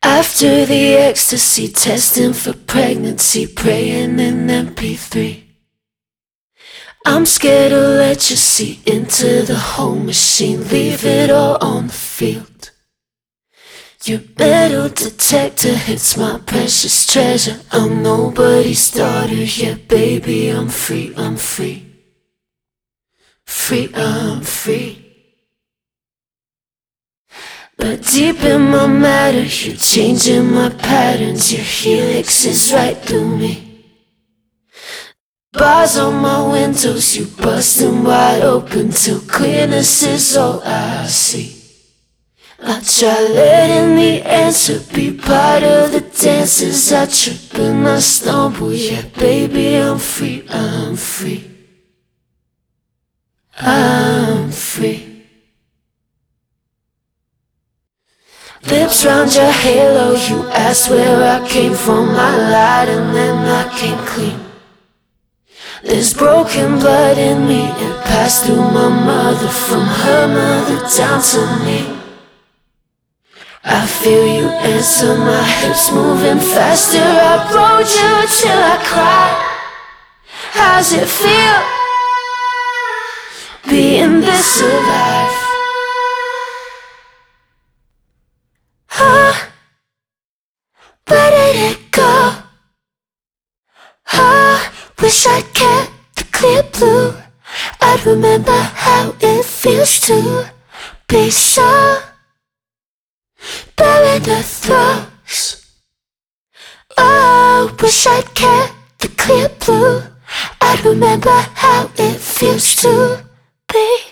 After the ecstasy, testing for pregnancy, praying in MP3. I'm scared to let you see into the whole machine, leave it all on the field. Your metal detector hits my precious treasure. I'm nobody's daughter yet, baby, I'm free, I'm free. Free, I'm free. But deep in my matter, you're changing my patterns. Your helix is right through me. Bars on my windows, you busting wide open till clearness is all I see. I try letting the answer be part of the dances. I trip and I stumble, yeah, baby, I'm free, I'm free. I'm free. Lips round your halo, you asked where I came from. I lied and then I came clean. There's broken blood in me, it passed through my mother, from her mother down to me. I feel you answer, my hips moving faster. I rode you till I cried. How's it feel, being this alive? Where did it go? Wish I kept the clear blue. I'd remember how it feels to be so bare in the throes. Oh, wish I'd kept the clear blue. I'd remember how it feels to be